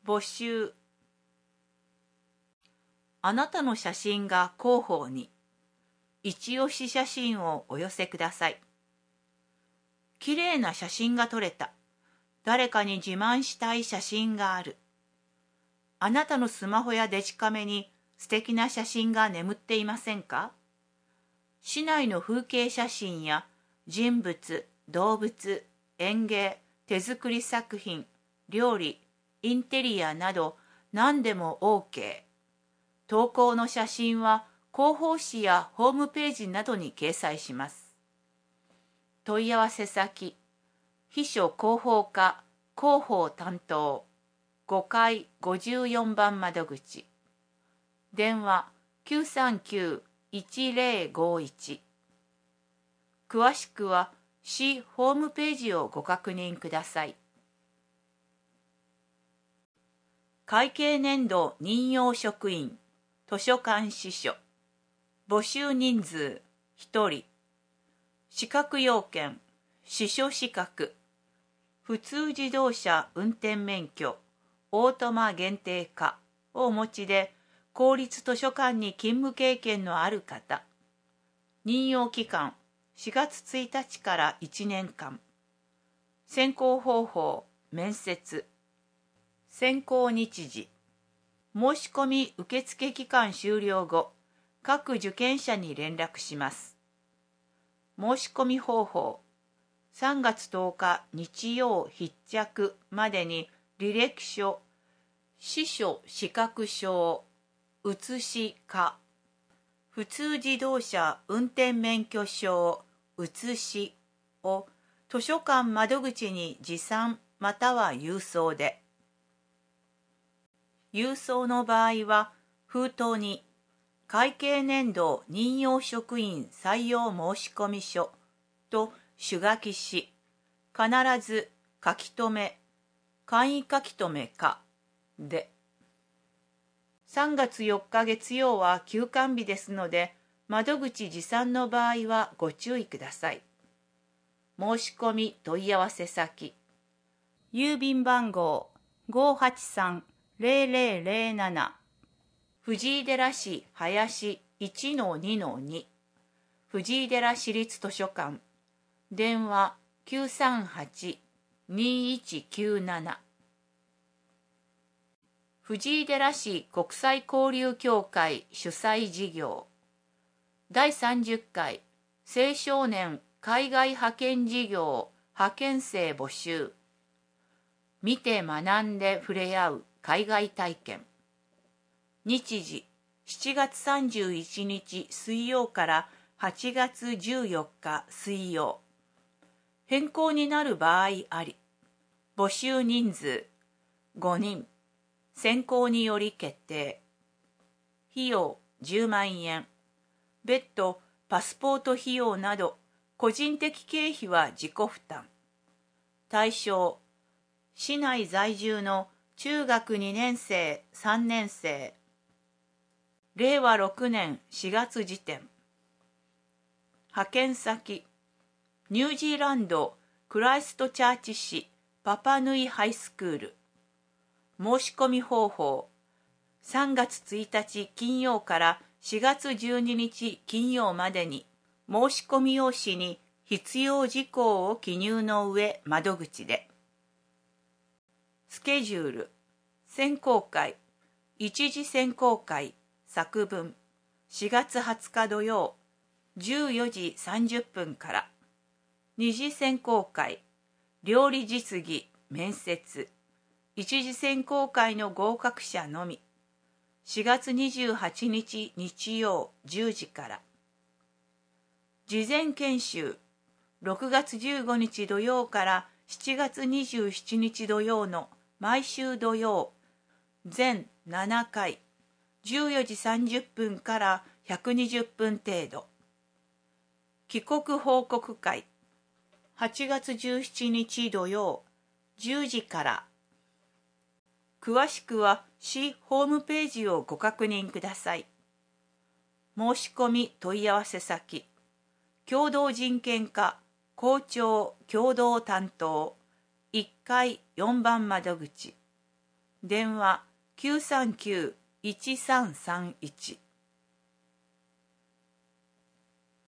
募集。あなたの写真が広報に。一押し写真をお寄せください。きれいな写真が撮れた。誰かに自慢したい写真がある。あなたのスマホやデジカメに素敵な写真が眠っていませんか？市内の風景写真や人物、動物、園芸、手作り作品、料理、インテリアなど何でも OK。投稿の写真は広報誌やホームページなどに掲載します。問い合わせ先、秘書広報課広報担当5階54番窓口。電話939-1051。詳しくは市ホームページをご確認ください。会計年度任用職員図書館司書。募集人数1人。資格要件、司書資格。普通自動車運転免許、オートマ限定化をお持ちで、公立図書館に勤務経験のある方。任用期間、4月1日から1年間。選考方法、面接。選考日時。申し込み受付期間終了後、各受験者に連絡します。申し込み方法。3月10日日曜必着までに履歴書、司書資格証、写しか、普通自動車運転免許証、写しを図書館窓口に持参または郵送で。郵送の場合は封筒に会計年度任用職員採用申込書と手書きし、必ず書き留め、簡易書き留めかで。3月4日月曜は休館日ですので、窓口持参の場合はご注意ください。申し込み問い合わせ先。郵便番号583-0007。藤井寺市林 1-2-2。藤井寺市立図書館。電話938-2197。藤井寺市国際交流協会主催事業。第30回青少年海外派遣事業派遣生募集。見て学んで触れ合う海外体験。日時7月31日水曜から8月14日水曜。変更になる場合あり。募集人数5人。選考により決定。費用10万円。別途パスポート費用など個人的経費は自己負担。対象市内在住の中学2年生3年生。令和6年4月時点。派遣先ニュージーランドクライストチャーチ市パパヌイハイスクール。申し込み方法。3月1日金曜から4月12日金曜までに申し込み用紙に必要事項を記入の上窓口で。スケジュール。選考会。一次選考会作文4月20日土曜14時30分から。二次選考会料理実技面接。一次選考会の合格者のみ。4月28日日曜10時から。事前研修6月15日土曜から7月27日土曜の毎週土曜全7回14時30分から120分程度。帰国報告会8月17日土曜10時から。詳しくは市ホームページをご確認ください。申し込み問い合わせ先。共同人権課校長共同担当1階4番窓口。 電話939-1331